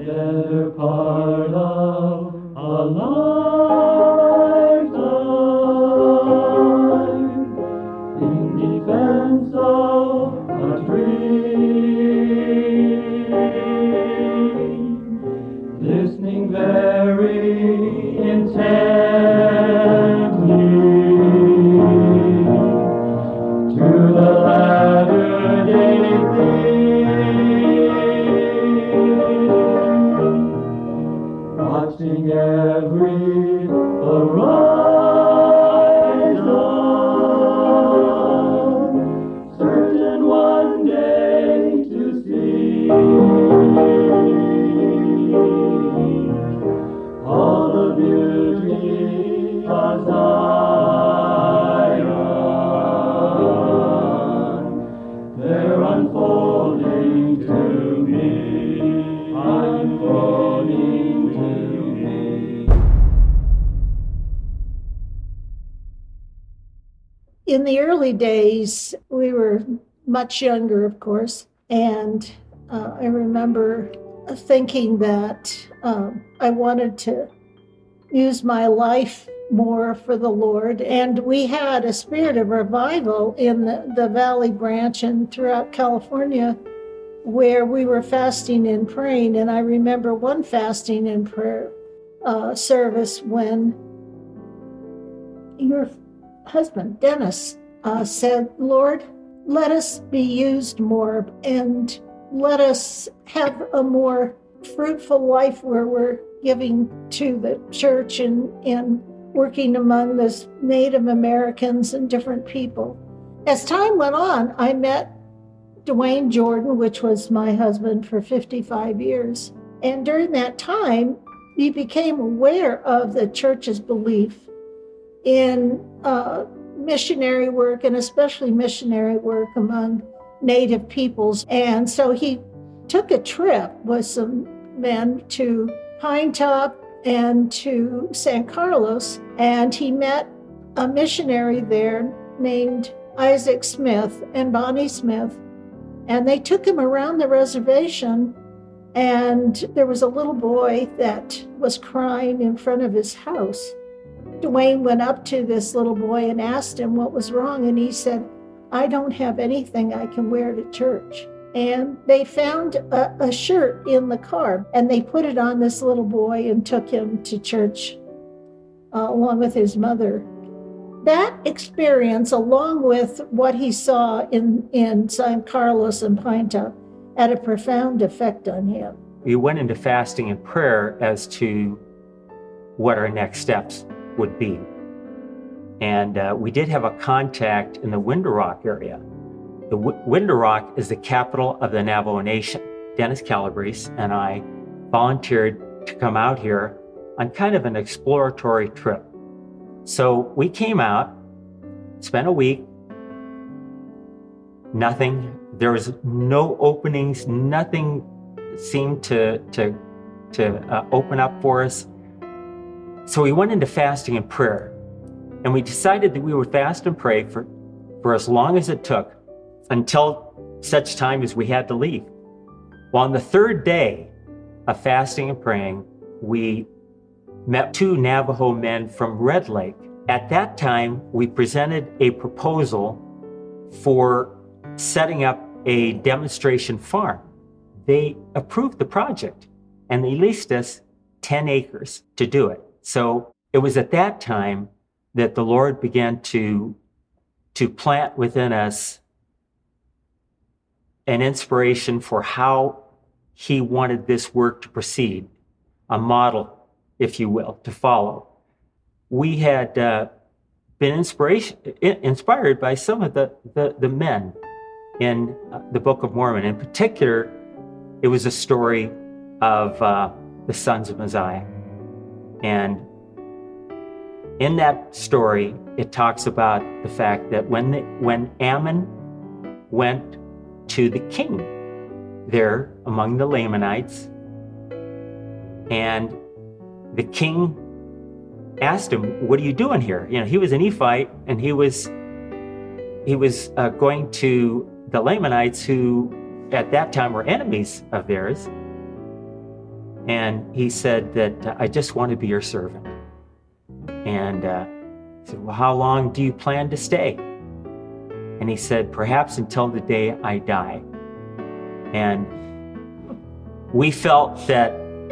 better part of a lifetime in defense of country, listening very intently to the latter-day theme, watching every horizon, certain one day to see all the beauty of Zion. They're unfolding to me, unfolding to me. In the early days, we were much younger, of course, and I remember thinking that I wanted to use my life more for the Lord. And we had a spirit of revival in the Valley Branch and throughout California where we were fasting and praying. And I remember one fasting and prayer service when your husband, Dennis, said, Lord, let us be used more and let us have a more fruitful life where we're giving to the church and working among the Native Americans and different people. As time went on, I met Dwayne Jordan, which was my husband for 55 years. And during that time, we became aware of the church's belief in missionary work, and especially missionary work among Native peoples. And so he took a trip with some men to Pine Top and to San Carlos, and he met a missionary there named Isaac Smith and Bonnie Smith, and they took him around the reservation, and there was a little boy that was crying in front of his house. Dwayne went up to this little boy and asked him what was wrong, and he said, I don't have anything I can wear to church. And they found a shirt in the car, and they put it on this little boy and took him to church along with his mother. That experience, along with what he saw in San Carlos and Pine Top, had a profound effect on him. We went into fasting and prayer as to what our next steps would be. And we did have a contact in the Window Rock area. The Window Rock is the capital of the Navajo Nation. Dennis Calabrese and I volunteered to come out here on kind of an exploratory trip. So we came out, spent a week, nothing. There was no openings, nothing seemed to open up for us. So we went into fasting and prayer, and we decided that we would fast and pray for as long as it took until such time as we had to leave. Well, on the third day of fasting and praying, we met two Navajo men from Red Lake. At that time, we presented a proposal for setting up a demonstration farm. They approved the project, and they leased us 10 acres to do it. So it was at that time that the Lord began to plant within us an inspiration for how he wanted this work to proceed, a model, if you will, to follow. We had been inspired by some of the men in the Book of Mormon. In particular, it was a story of the sons of Mosiah. And in that story, it talks about the fact that when Ammon went to the king there among the Lamanites, and the king asked him, "What are you doing here?" You know, he was a Nephite, and he was going to the Lamanites, who at that time were enemies of theirs. And he said that, I just want to be your servant. And I said, well, how long do you plan to stay? And he said, perhaps until the day I die. And we felt that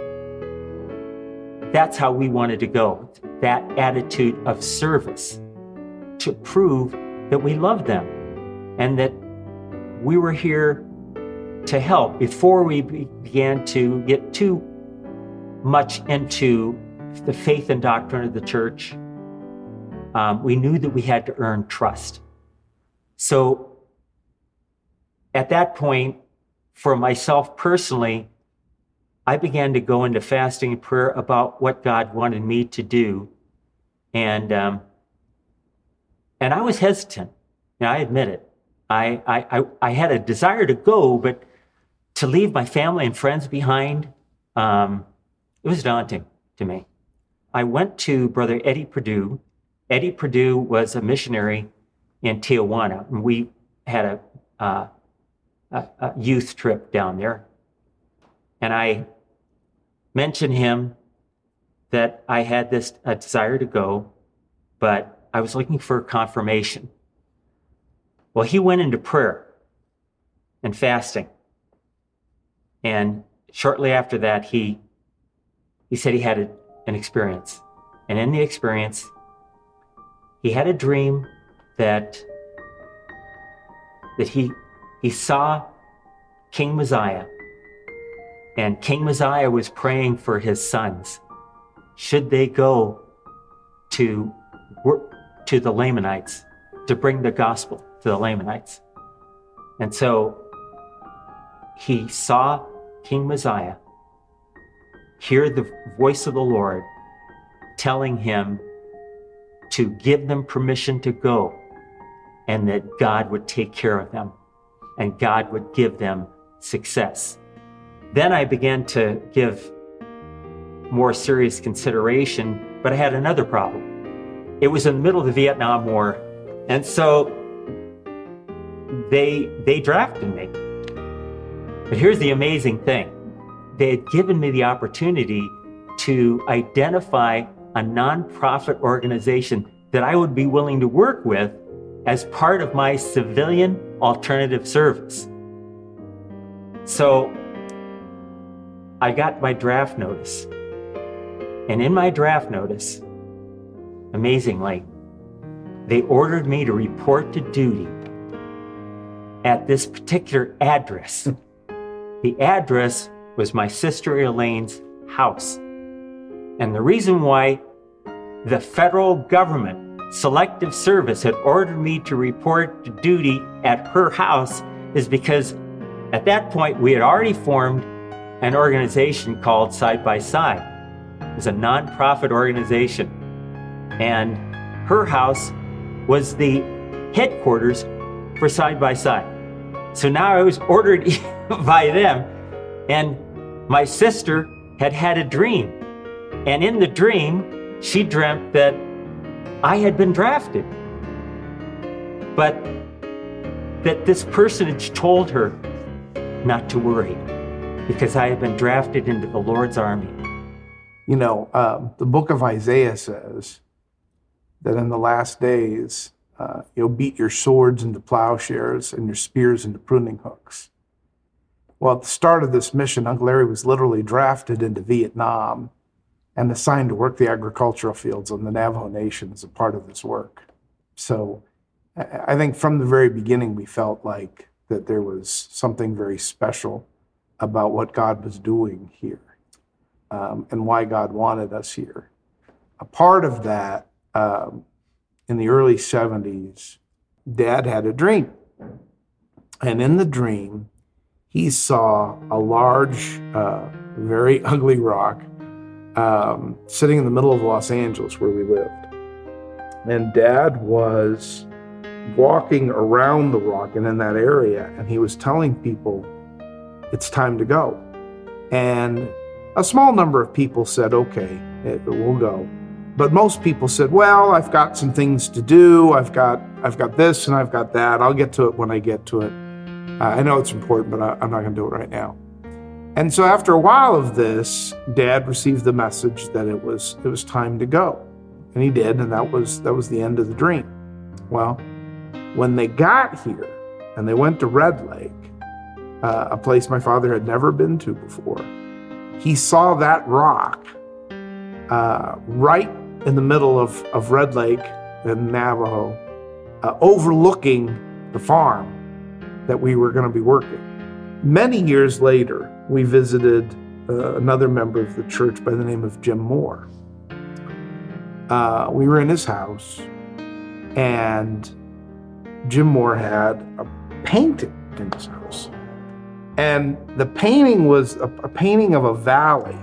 that's how we wanted to go, that attitude of service, to prove that we loved them and that we were here to help. Before we began to get too much into the faith and doctrine of the church, we knew that we had to earn trust. So at that point, for myself personally, I began to go into fasting and prayer about what God wanted me to do. And I was hesitant. I admit it. I had a desire to go, but to leave my family and friends behind, it was daunting to me. I went to Brother Eddie Perdue. Eddie Perdue was a missionary in Tijuana, and we had a youth trip down there. And I mentioned him that I had a desire to go, but I was looking for confirmation. Well, he went into prayer and fasting. And shortly after that, he said he had an experience. And in the experience, he had a dream that he saw King Messiah. And King Messiah was praying for his sons. Should they go to the Lamanites, to bring the gospel to the Lamanites? And so he saw King Messiah hear the voice of the Lord telling him to give them permission to go, and that God would take care of them and God would give them success. Then I began to give more serious consideration, but I had another problem. It was in the middle of the Vietnam War, and so they drafted me. But here's the amazing thing. They had given me the opportunity to identify a nonprofit organization that I would be willing to work with as part of my civilian alternative service. So I got my draft notice. And in my draft notice, amazingly, they ordered me to report to duty at this particular address. The address was my sister Elaine's house. And the reason why the federal government selective service had ordered me to report to duty at her house is because at that point we had already formed an organization called Side by Side. It was a nonprofit organization. And her house was the headquarters for Side by Side. So now I was ordered by them. And my sister had a dream. And in the dream, she dreamt that I had been drafted. But that this personage told her not to worry because I had been drafted into the Lord's army. You know, the book of Isaiah says that in the last days, you'll beat your swords into plowshares and your spears into pruning hooks. Well, at the start of this mission, Uncle Larry was literally drafted into Vietnam and assigned to work the agricultural fields on the Navajo Nation as a part of this work. So I think from the very beginning, we felt like that there was something very special about what God was doing here and why God wanted us here. A part of that, in the early 70s, Dad had a dream. And in the dream, he saw a large, very ugly rock sitting in the middle of Los Angeles where we lived. And Dad was walking around the rock and in that area, and he was telling people, it's time to go. And a small number of people said, okay, we'll go. But most people said, well, I've got some things to do. I've got this and I've got that. I'll get to it when I get to it. I know it's important, but I'm not going to do it right now. And so after a while of this, Dad received the message that it was time to go. And he did, and that was the end of the dream. Well, when they got here and they went to Red Lake, a place my father had never been to before, he saw that rock right in the middle of Red Lake in Navajo, overlooking the farm that we were going to be working. Many years later, we visited another member of the church by the name of Jim Moore. We were in his house, and Jim Moore had a painting in his house. And the painting was a painting of a valley.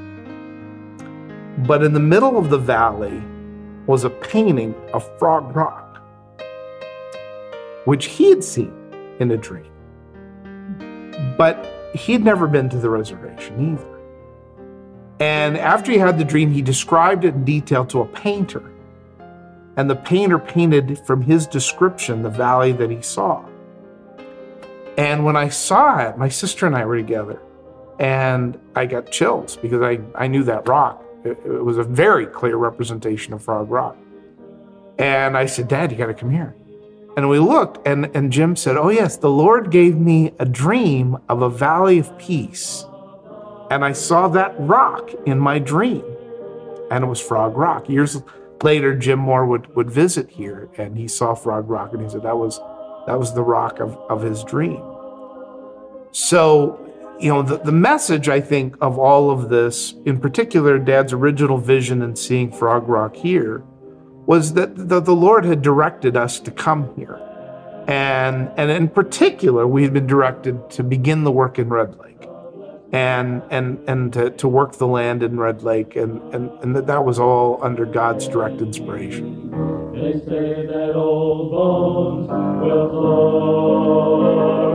But in the middle of the valley was a painting of Frog Rock, which he had seen in a dream. But he had never been to the reservation either. And after he had the dream, he described it in detail to a painter. And the painter painted from his description the valley that he saw. And when I saw it, my sister and I were together, and I got chills because I knew that rock. It was a very clear representation of Frog Rock. And I said, Dad, you got to come here. And we looked, and Jim said, oh yes, the Lord gave me a dream of a valley of peace. And I saw that rock in my dream. And it was Frog Rock. Years later, Jim Moore would visit here, and he saw Frog Rock, and he said that was the rock of his dream. So, the message, I think, of all of this, in particular, Dad's original vision in seeing Frog Rock here, was that the Lord had directed us to come here. And in particular, we had been directed to begin the work in Red Lake and to work the land in Red Lake. And that was all under God's direct inspiration. They say that old bones will float.